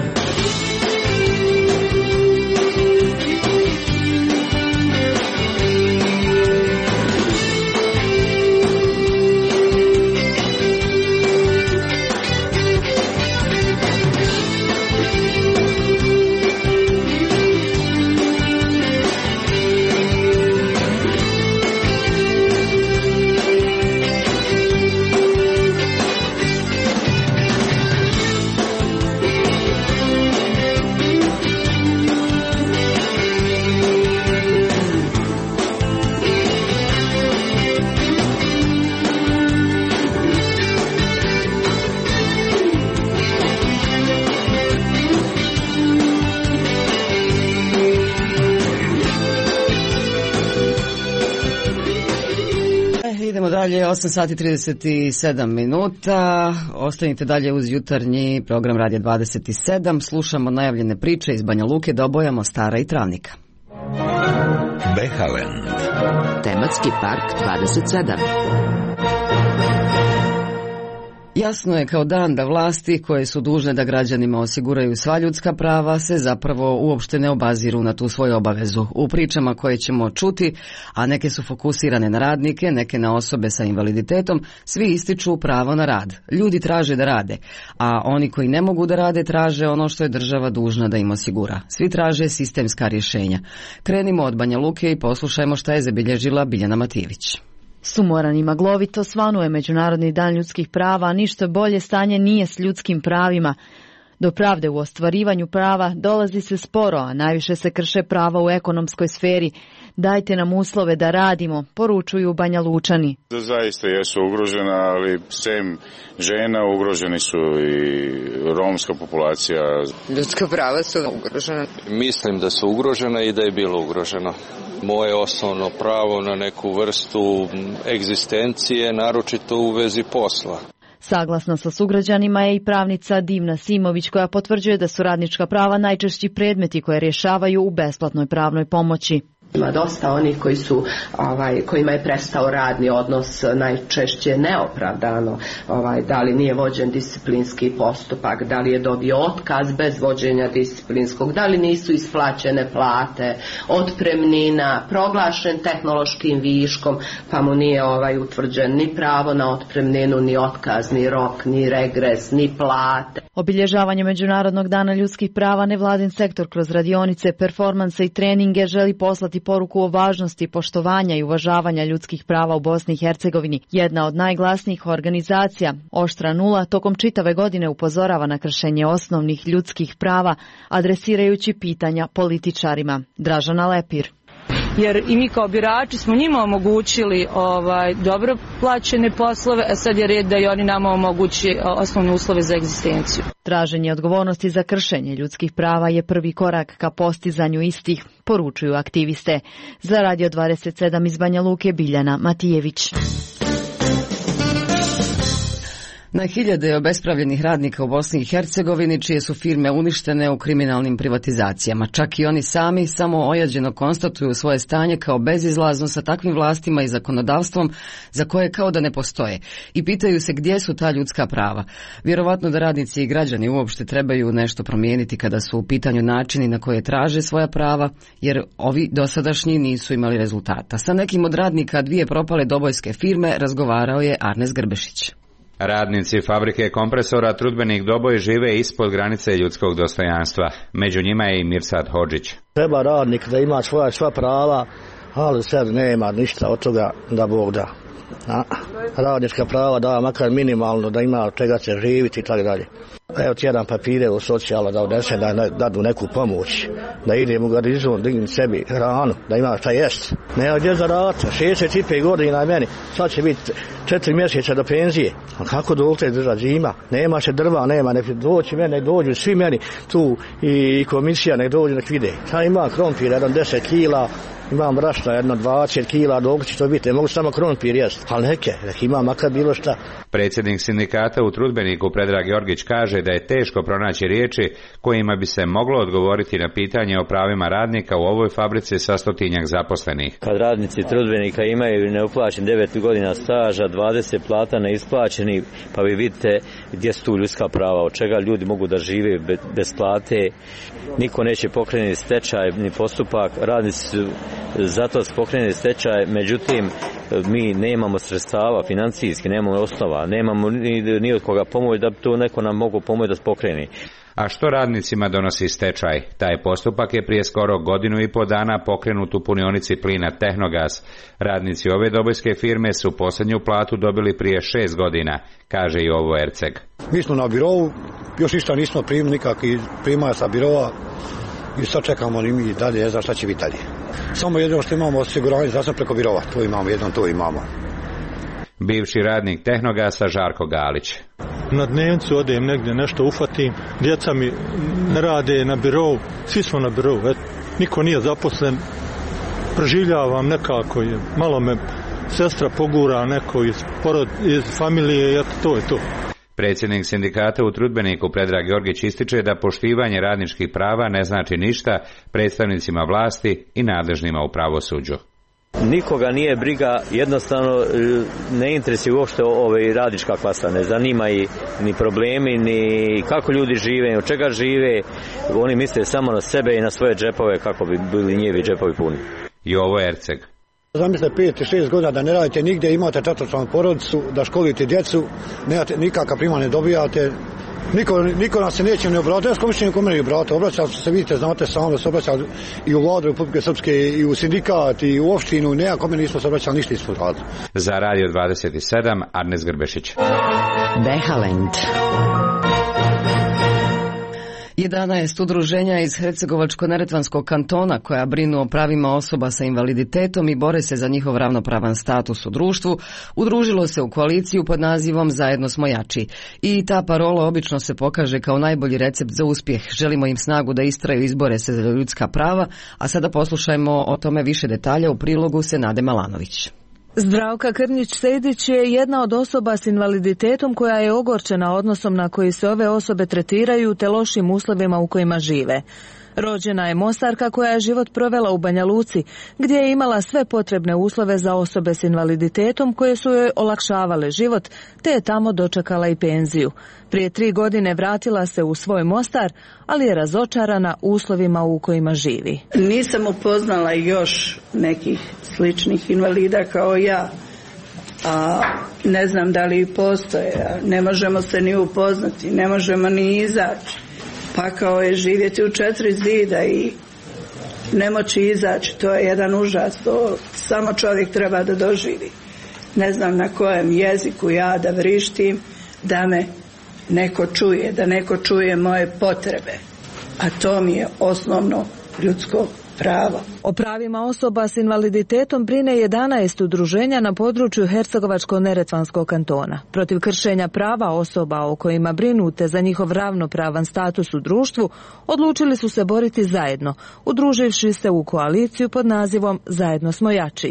Dalje, 8 sati 37 minuta. Ostanite dalje uz jutarnji program Radija 27. Slušamo najavljene priče iz Banja Luke, Doboja, Mostara i Travnika. Behaland. Tematski park 27. Jasno je kao dan da vlasti koje su dužne da građanima osiguraju sva ljudska prava se zapravo uopšte ne obaziru na tu svoju obavezu. U pričama koje ćemo čuti, a neke su fokusirane na radnike, neke na osobe sa invaliditetom, svi ističu pravo na rad. Ljudi traže da rade, a oni koji ne mogu da rade traže ono što je država dužna da im osigura. Svi traže sistemska rješenja. Krenimo od Banja Luke i poslušajmo šta je zabilježila Biljana Matijević. Sumoran i maglovito svanuje Međunarodni dan ljudskih prava, a ništa bolje stanje nije s ljudskim pravima. Do pravde u ostvarivanju prava dolazi se sporo, a najviše se krše prava u ekonomskoj sferi. Dajte nam uslove da radimo, poručuju Banja Lučani. Zaista jesu ugrožena, ali sem žena ugroženi su i romska populacija. Ljudska prava su ugrožena. Mislim da su ugrožena i da je bilo ugroženo. Moje osnovno pravo na neku vrstu egzistencije, naročito u vezi posla. Saglasna sa sugrađanima je i pravnica Divna Simović, koja potvrđuje da su radnička prava najčešći predmeti koje rješavaju u besplatnoj pravnoj pomoći. Ima dosta onih kojima je prestao radni odnos najčešće neopravdano, da li nije vođen disciplinski postupak, da li je dobio otkaz bez vođenja disciplinskog, da li nisu isplaćene plate, otpremnina, proglašen tehnološkim viškom, pa mu nije utvrđen ni pravo na otpremninu, ni otkaz, ni rok, ni regres, ni plate. Obilježavanje Međunarodnog dana ljudskih prava nevladin sektor kroz radionice, performanse i treninge želi poslati poruku o važnosti poštovanja i uvažavanja ljudskih prava u Bosni i Hercegovini. Jedna od najglasnijih organizacija, Oštra nula, tokom čitave godine upozorava na kršenje osnovnih ljudskih prava, adresirajući pitanja političarima. Dražana Lepir. Jer i mi kao birači smo njima omogućili dobro plaćene poslove, a sad je red da i oni nama omogući osnovne uslove za egzistenciju. Traženje odgovornosti za kršenje ljudskih prava je prvi korak ka postizanju istih, poručuju aktiviste. Za Radio 27 iz Banja Luke, Biljana Matijević. Na hiljade obespravljenih radnika u Bosni i Hercegovini, čije su firme uništene u kriminalnim privatizacijama. Čak i oni sami samo ojađeno konstatuju svoje stanje kao bezizlazno sa takvim vlastima i zakonodavstvom za koje kao da ne postoje. I pitaju se gdje su ta ljudska prava. Vjerovatno da radnici i građani uopšte trebaju nešto promijeniti kada su u pitanju načini na koje traže svoja prava, jer ovi dosadašnji nisu imali rezultata. Sa nekim od radnika dvije propale dobojske firme razgovarao je Arnes Grbešić. Radnici fabrike kompresora Trudbenik Doboj žive ispod granice ljudskog dostojanstva. Među njima je i Mirsad Hodžić. Treba radnik da ima sva prava, ali sad nema ništa od toga da Bog da. Radnička prava da makar minimalno, da ima od čega se živiti i tako dalje. Evo tjedan papire u socijalo da odnese, da dadu neku pomoć, da idem u garizon, dignem sebi hranu, da ima šta jest. Nema gdje zarata, 65 godina meni, sad će biti 4 mjeseca do penzije. A kako dolte držati zima? Nema se drva, nema, nek doći meni, nek dođu svi meni tu i komisija nek dođu, nek vide. Ja imam krompir, 10 kila, imam brašna, 20 kila, dok će to biti, ne mogu samo krompir jest, ali nek ima makar bilo šta. Predsjednik sindikata u Trudbeniku Predrag Jorgić kaže da je teško pronaći riječi kojima bi se moglo odgovoriti na pitanje o pravima radnika u ovoj fabrici sa 100-tinjak zaposlenih. Kad radnici Trudbenika imaju neuplaćen 9 godina staža, 20 plata neisplaćeni, pa vi vidite gdje su tu ljudska prava, od čega ljudi mogu da žive bez plate, niko neće pokrenuti stečaj ni postupak, radnici su zato pokrenuti stečaj, međutim mi nemamo sredstava financijski, nemamo osnova, nemamo ni od koga pomoći da bi to neko nam mogu pomoći da se pokreni. A što radnicima donosi stečaj? Taj postupak je prije skoro 1,5 godinu dana pokrenut u punionici plina Tehnogas. Radnici ove dobojske firme su posljednju platu dobili prije 6 godina, kaže i Jovo Erceg. Mi smo na birovu, još ništa nismo primili nikakvi primanja sa birova i sad čekamo ni mi dalje, ne znam šta će biti dalje. Samo jedno što imamo osiguranje zdravstva preko birova, to imamo. Bivši radnik Tehnogasa Žarko Galić. Na dnevnicu odem negdje nešto ufatim, djeca mi ne rade na birovu, svi smo na birovu, niko nije zaposlen, preživljavam nekako, malo me sestra pogura neko iz familije, to je to. Predsjednik sindikata u Trudbeniku Predrag Jorgić ističe da poštivanje radničkih prava ne znači ništa predstavnicima vlasti i nadležnima u pravosuđu. Nikoga nije briga, jednostavno ne interesuje uopšte radnička klasa, ne zanima ih ni problemi, ni kako ljudi žive, od čega žive, oni misle samo na sebe i na svoje džepove kako bi bili njihovi džepovi puni. Jovo Erceg. Zamislite 5-6 godina da ne radite nigdje, imate četveročlanu porodicu, da školite djecu, nikakav primanja ne dobijate, niko nas se neće ne obratiti, komišljenje kome ne obratiti, obraćali su se, vidite, znate sami da se obraćali i u vladu Republike Srpske, i u sindikat, i u opštinu, nekome nismo se obraćali, ništa nismo radili. Za Radio 27, Arnes Grbešić. Behalend. 11 udruženja iz Hercegovačko-neretvanskog kantona koja brinu o pravima osoba sa invaliditetom i bore se za njihov ravnopravan status u društvu, udružilo se u koaliciju pod nazivom Zajedno smo jači. I ta parola obično se pokaže kao najbolji recept za uspjeh. Želimo im snagu da istraju, izbore se za ljudska prava, a sada poslušajmo o tome više detalja u prilogu Senade Malanović. Zdravka Krnjić-Sejdić je jedna od osoba s invaliditetom koja je ogorčena odnosom na koji se ove osobe tretiraju te lošim uslovima u kojima žive. Rođena je Mostarka koja je život provela u Banja Luci, gdje je imala sve potrebne uslove za osobe s invaliditetom koje su joj olakšavale život, te je tamo dočekala i penziju. Prije 3 godine vratila se u svoj Mostar, ali je razočarana uslovima u kojima živi. Nisam upoznala još nekih sličnih invalida kao ja, a ne znam da li postoje, ne možemo se ni upoznati, ne možemo ni izaći. Pakao je živjeti u 4 zida i ne moći izaći, to je jedan užas, to samo čovjek treba da doživi. Ne znam na kojem jeziku ja da vrištim, da me neko čuje, da neko čuje moje potrebe, a to mi je osnovno ljudsko pravo. O pravima osoba s invaliditetom brine 11 udruženja na području Hercegovačko-neretvanskog kantona. Protiv kršenja prava osoba o kojima brinu te za njihov ravnopravan status u društvu odlučili su se boriti zajedno, udruživši se u koaliciju pod nazivom Zajedno smo jači.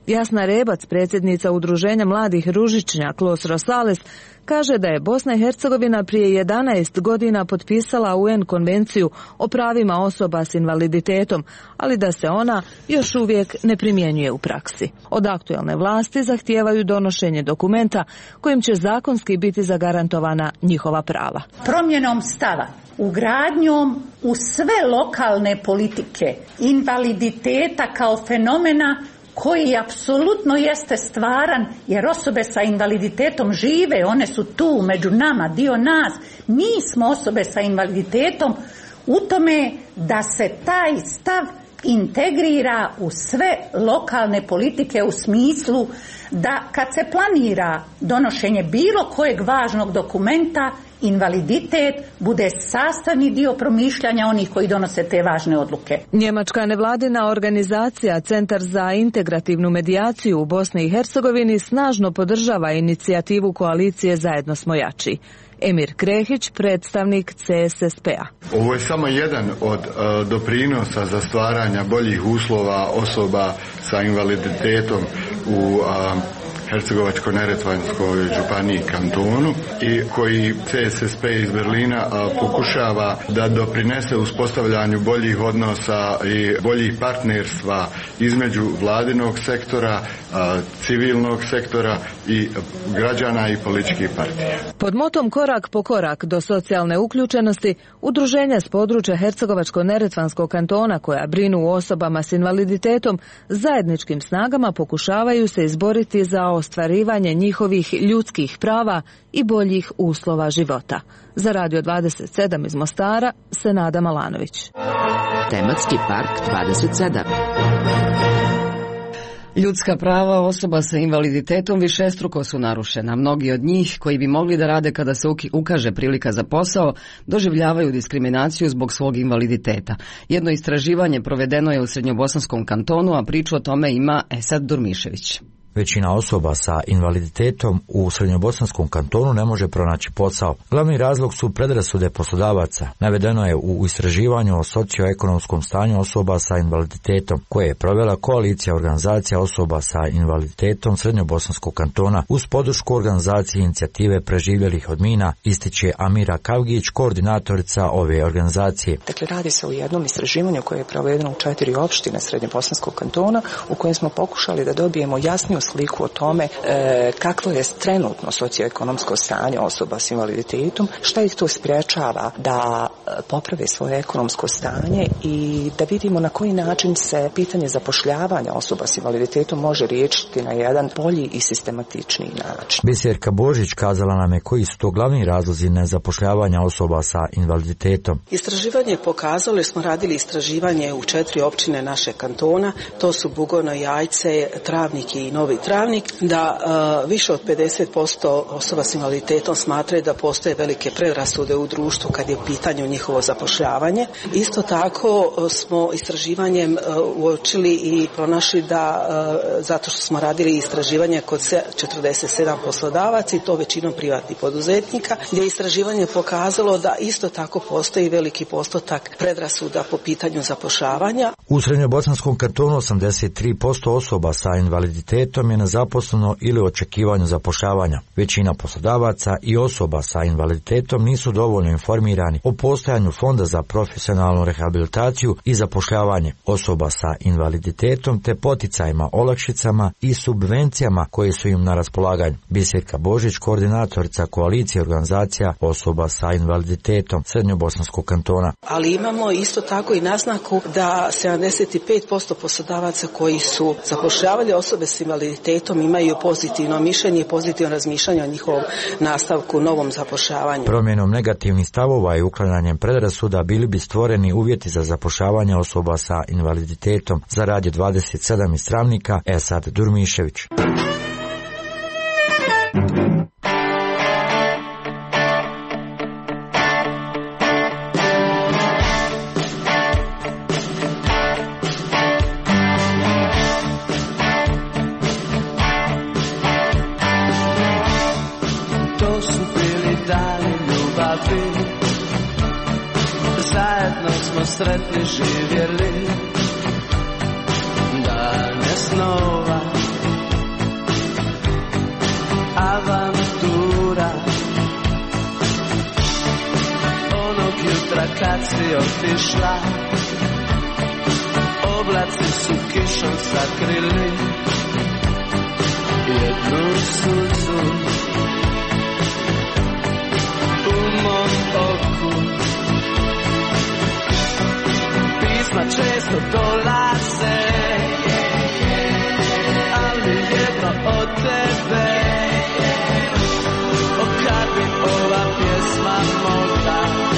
Jasna Rebac, predsjednica Udruženja mladih Ružičnjak Los Rosales, kaže da je Bosna i Hercegovina prije 11 godina potpisala UN konvenciju o pravima osoba s invaliditetom, ali da se ona još uvijek ne primjenjuje u praksi. Od aktualne vlasti zahtijevaju donošenje dokumenta kojim će zakonski biti zagarantovana njihova prava. Promjenom stava, ugradnjom u sve lokalne politike invaliditeta kao fenomena koji apsolutno jeste stvaran, jer osobe sa invaliditetom žive, one su tu među nama, dio nas, mi smo osobe sa invaliditetom, u tome da se taj stav integrira u sve lokalne politike u smislu da kad se planira donošenje bilo kojeg važnog dokumenta, invaliditet bude sastavni dio promišljanja onih koji donose te važne odluke. Njemačka nevladina organizacija Centar za integrativnu medijaciju u Bosni i Hercegovini snažno podržava inicijativu koalicije Zajedno smo jači. Emir Krehić, predstavnik CSSP-a. Ovo je samo jedan od doprinosa za stvaranja boljih uslova osoba sa invaliditetom u Hercegovačko-neretvanskoj županiji kantonu i koji CSSP iz Berlina pokušava da doprinese uspostavljanju boljih odnosa i boljih partnerstva između vladinog sektora, civilnog sektora i građana i političkih partija. Pod motom Korak po korak do socijalne uključenosti, udruženja s područja Hercegovačko-neretvanskog kantona koja brinu o osobama s invaliditetom zajedničkim snagama pokušavaju se izboriti za ostvarivanje njihovih ljudskih prava i boljih uslova života. Za Radio 27 iz Mostara, Senada Malanović. Tematski park 27. Ljudska prava osoba sa invaliditetom višestruko su narušena. Mnogi od njih koji bi mogli da rade kada se ukaže prilika za posao, doživljavaju diskriminaciju zbog svog invaliditeta. Jedno istraživanje provedeno je u Srednjobosanskom kantonu, a priču o tome ima Esad Durmišević. Većina osoba sa invaliditetom u Srednjobosanskom kantonu ne može pronaći posao. Glavni razlog su predrasude poslodavaca. Navedeno je u istraživanju o socioekonomskom stanju osoba sa invaliditetom koje je provela koalicija organizacija osoba sa invaliditetom Srednjobosanskog kantona uz podršku organizacije inicijative preživjelih od mina, ističe Amira Kavgić, koordinatorica ove organizacije. Dakle, radi se o jednom istraživanju koje je provedeno u 4 opštine Srednjobosanskog kantona u kojem smo pokušali da dobijemo jasniju sliku o tome kakvo je trenutno socioekonomsko stanje osoba s invaliditetom, šta ih to sprječava da poprave svoje ekonomsko stanje i da vidimo na koji način se pitanje zapošljavanja osoba s invaliditetom može riješiti na jedan bolji i sistematičniji način. Biserka Božić kazala nam je koji su to glavni razlozi nezapošljavanja osoba sa invaliditetom. Istraživanje pokazalo, smo radili istraživanje u 4 općine našeg kantona, to su Bugojno, Jajce, Travnik i Novi Travnik, da više od 50% osoba s invaliditetom smatraju da postoje velike predrasude u društvu kad je u pitanju njihovo zapošljavanje. Isto tako smo istraživanjem uočili i pronašli da, zato što smo radili istraživanje kod 47 poslodavaca i to većinom privatnih poduzetnika, gdje je istraživanje pokazalo da isto tako postoji veliki postotak predrasuda po pitanju zapošljavanja. U Srednjobosanskom kantonu 83% osoba sa invaliditetom je nezaposleno ili u očekivanju zapošljavanja. Većina poslodavaca i osoba sa invaliditetom nisu dovoljno informirani o postojanju fonda za profesionalnu rehabilitaciju i zapošljavanje osoba sa invaliditetom te poticajima, olakšicama i subvencijama koje su im na raspolaganju. Biserka Božić, koordinatorica koalicije organizacija osoba sa invaliditetom Srednjobosanskog kantona. Ali imamo isto tako i naznaku da 75% poslodavaca koji su zapošljavali osobe s invaliditetom imaju pozitivno mišljenje i pozitivno razmišljanje o njihovom nastavku, novom zapošljavanju. Promjenom negativnih stavova i uklanjanjem predrasuda bili bi stvoreni uvjeti za zapošljavanje osoba sa invaliditetom. Za Radio 27 iz Travnika, Esad Durmišević. Sretni živjeli dane snova avantura. Onog jutra kad si otišla, oblaci su kišom sakrili jednu suzu u mom oku. Pisma često dolaze, ali jedno od tebe. O kad bi ova pjesma mogla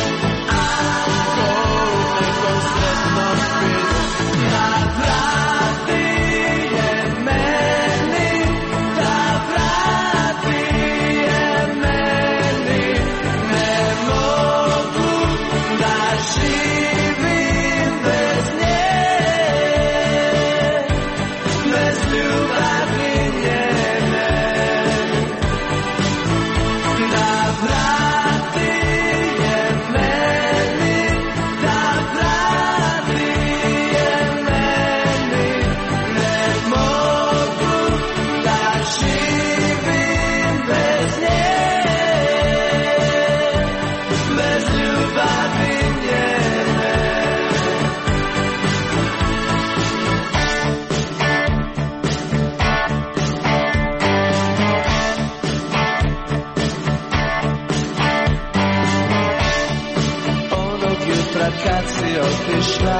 ko u nekom sretnom filmu navrati je meni, da vrati je meni. Ne mogu da živim bez nje, bez ljubavi njene. Da vrati je meni, da vrati je meni. Ne mogu da živim bez nje, bez ljubavi njene. Onog jutra kad si otišla,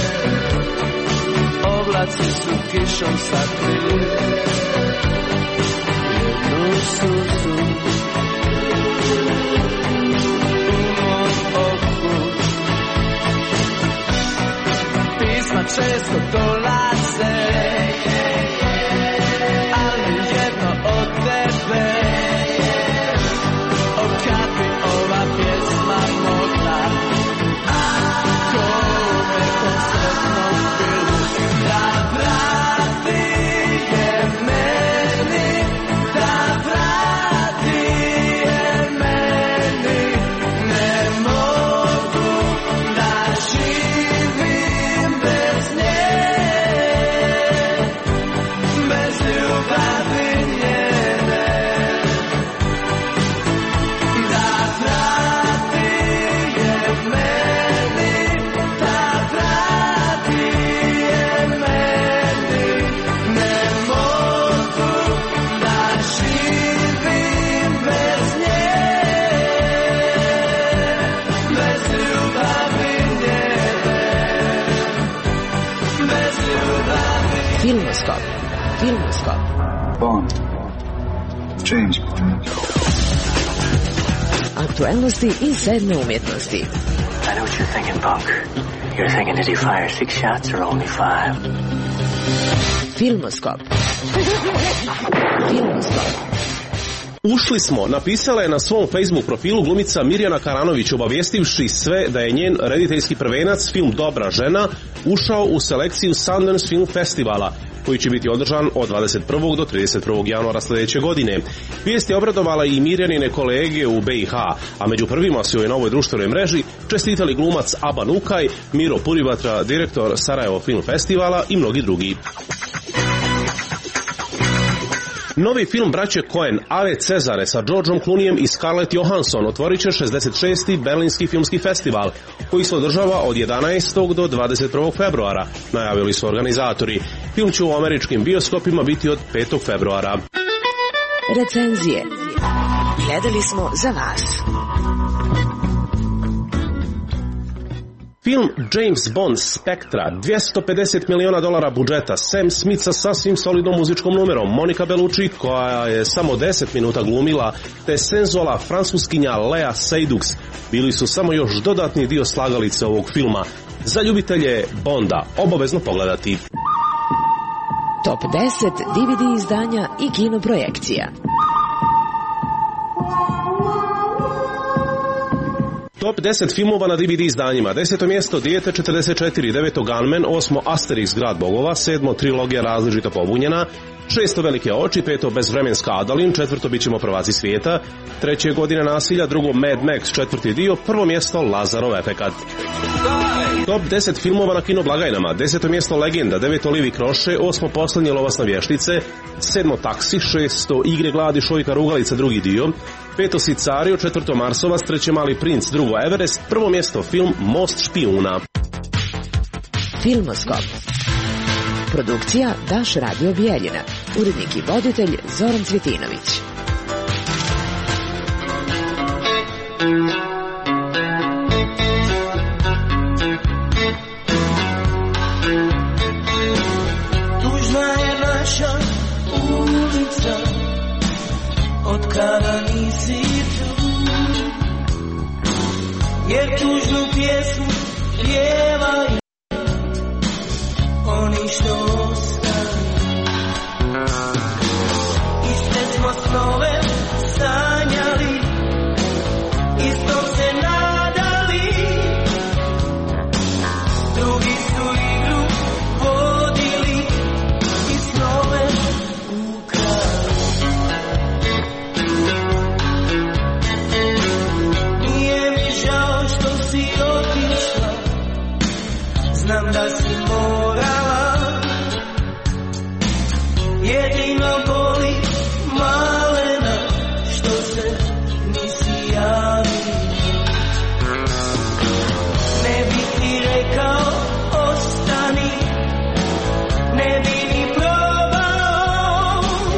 oblaci su kišom sakrili jednu suzu u mom oku. Pisma često dolaze, ali jedno od tebe. O kad bi ova pjesma mogla ko u nekom sretnom filmu da vrati je meni, da vrati je meni. Ne mogu da živim bez nje, bez ljubavi njene. Da vrati je meni, da vrati je meni. Ne mogu da živim bez nje, bez ljubavi njene. Bez ljubavi. Filmoskop. Filmoskop. Bond. James Bond. Aktuelnosti i sedme umjetnosti. I know what you're thinking, Bunk. You're thinking, did he fire 6 shots or only 5? Filmoskop. Filmoskop. Ušli smo, napisala je na svom Facebook profilu glumica Mirjana Karanović, obavijestivši sve da je njen rediteljski prvenac, film Dobra žena, ušao u selekciju Sundance Film Festivala, koji će biti održan od 21. do 31. januara sljedeće godine. Vijest je obradovala i Mirjanine kolege u BiH, a među prvima su joj na ovoj društvenoj mreži čestitali glumac Aba Nukaj, Miro Purivatra, direktor Sarajevo Film Festivala i mnogi drugi. Novi film braće Coen, Ave Cezare, sa Georgeom Clooneyem i Scarlett Johansson otvorit će 66. Berlinski filmski festival, koji se održava od 11. do 21. februara, najavili su organizatori. Film će u američkim bioskopima biti od 5. februara. Recenzije. Gledali smo za vas. Film James Bond Spectra, $250 miliona budžeta, Sam Smith sa sasvim solidnom muzičkom numerom, Monica Bellucci koja je samo 10 minuta glumila, te senzuala francuskinja Lea Seydoux bili su samo još dodatni dio slagalice ovog filma. Za ljubitelje Bonda obavezno pogledati. Top 10 DVD izdanja i kinoprojekcija. Top 10 filmova na DVD izdanjima. 10. mjesto Dijete 44, 9. Gunman, 8. Asterix Grad bogova, 7. Trilogija različito pobunjena, 6. Velike oči, 5. Bezvremenska Adalin, 4. Bićemo prvaci svijeta, 3. Godine nasilja, 2. Mad Max, 4. dio, 1. mjesto Lazarov efekat. Top 10 filmova na kino blagajnama. 10. mjesto Legenda, 9. Livi Kroše, 8. Poslednje Lovasne vještice, 7. Taksi, 6. Igre gladi Šojka Rugalica drugi dio, 5. Sicario, 4. Marsovac, 3. Mali princ, 2. Everest, 1. mjesto film Most špijuna. Filmoskop. Produkcija Daš Radio Bijeljina. Urednik i voditelj Zoran Cvjetinović. Tužna je naša ulica, od kada nisi tu, jer tužnu pjesmu pjevaju oni što ostaju. Iste smo snove sanjali, istom se nadali, drugi su igru vodili i snove ukrali. Nije mi žao što si otišla, znam da si morala, jedino boli malena što se nisi javila. Ne bi ti rekao ostani, ne bi ni probao,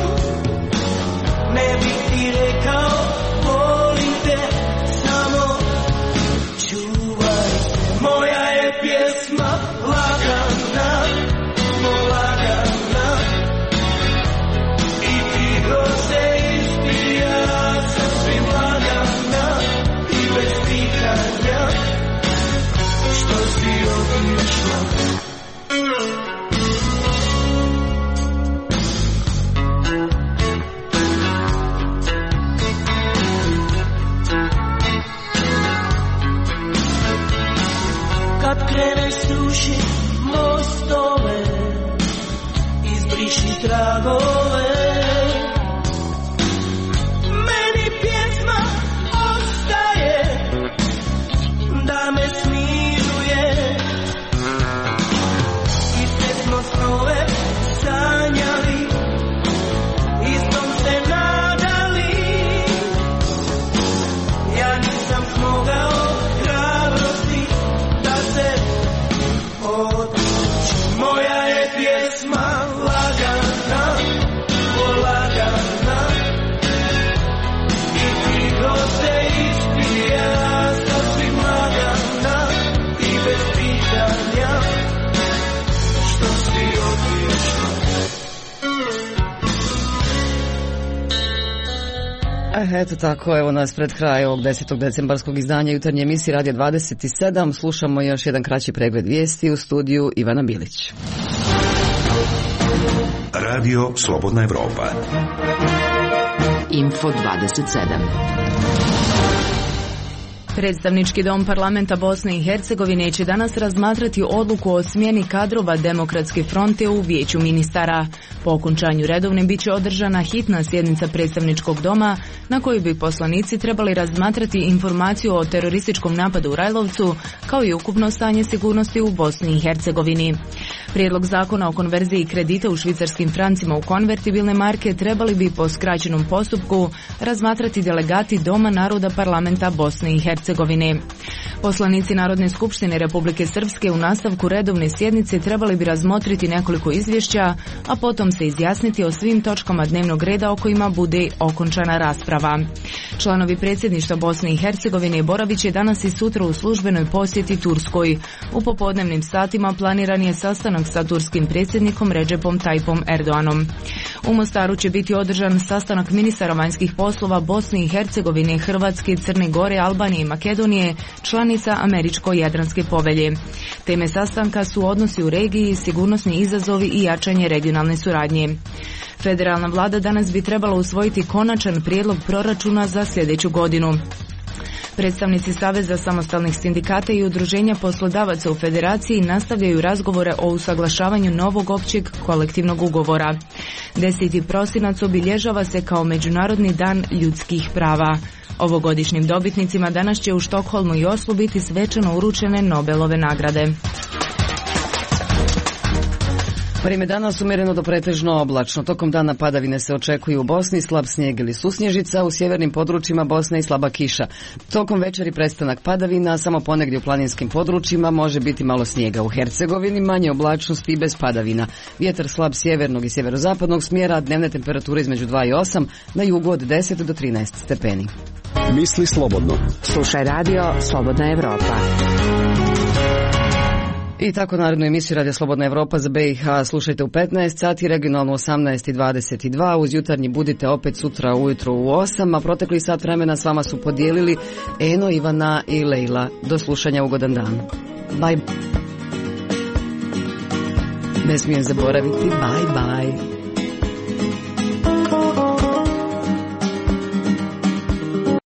ne bi ti rekao volim te, samo čuvaj se. Moja je pjesma lagana, polagana, i ti groze ispija sasvim lagana i bez pitanja što si otišla. Kad kreneš sruši mostove, izbriši tragove, meni pjesma ostaje da me smiruje. Iste smo snove sanjali, istom se nadali, ja nisam smogao hrabrosti da se odlučim. Moja je pjesma lagana, polagana, i ti groze ispija sasvim lagana i bez pitanja što si otišla. Eto tako, evo nas pred kraj ovog 10. decembarskog izdanja jutarnje emisije Radio 27. Slušamo još jedan kraći pregled vijesti u studiju Ivana Bilić. Radio Slobodna Evropa. Info 27. Predstavnički dom parlamenta Bosne i Hercegovine će danas razmatrati odluku o smjeni kadrova Demokratske fronte u vijeću ministara. Po okončanju redovne bit će održana hitna sjednica predstavničkog doma na kojoj bi poslanici trebali razmatrati informaciju o terorističkom napadu u Rajlovcu kao i ukupno stanje sigurnosti u Bosni i Hercegovini. Prijedlog zakona o konverziji kredita u švicarskim francima u konvertibilne marke trebali bi po skraćenom postupku razmatrati delegati Doma naroda parlamenta Bosne i Hercegovine. Poslanici Narodne skupštine Republike Srpske u nastavku redovne sjednice trebali bi razmotriti nekoliko izvješća, a potom se izjasniti o svim točkama dnevnog reda o kojima bude okončana rasprava. Članovi predsjedništva Bosne i Hercegovine boravit će danas i sutra u službenoj posjeti Turskoj. U popodnevnim satima planiran je sastanak sa turskim predsjednikom Recepom Tayyipom Erdoganom. U Mostaru će biti održan sastanak ministara vanjskih poslova Bosne i Hercegovine, Hrvatske, Crne Gore, Albanije i Makedonije, članica Američko-Jadranske povelje. Teme sastanka su odnosi u regiji, sigurnosni izazovi i jačanje regionalne suradnje. Federalna vlada danas bi trebala usvojiti konačan prijedlog proračuna za sljedeću godinu. Predstavnici Saveza samostalnih sindikata i udruženja poslodavaca u Federaciji nastavljaju razgovore o usaglašavanju novog općeg kolektivnog ugovora. 10. prosinac obilježava se kao Međunarodni dan ljudskih prava. Ovogodišnjim dobitnicima danas će u Štokholmu i Oslu biti svečano uručene Nobelove nagrade. Vrijeme danas umjereno do pretežno oblačno. Tokom dana padavine se očekuju u Bosni, slab snijeg ili susnježica, u sjevernim područjima Bosne i slaba kiša. Tokom večeri prestanak padavina, samo ponegdje u planinskim područjima može biti malo snijega. U Hercegovini manje oblačnosti i bez padavina. Vjetar slab sjevernog i sjeverozapadnog smjera, dnevne temperature između 2 i 8, na jugu od 10 do 13 stepeni. Misli slobodno. Slušaj radio Slobodna Evropa. I tako narednu emisiju Radio Slobodna Evropa za BiH slušajte u 15 sati, regionalno 18:22, uz jutarnji budite opet sutra ujutro u 8, a protekli sat vremena s vama su podijelili Eno, Ivana i Lejla. Do slušanja, ugodan dan. Bye. Ne smijem zaboraviti, bye bye.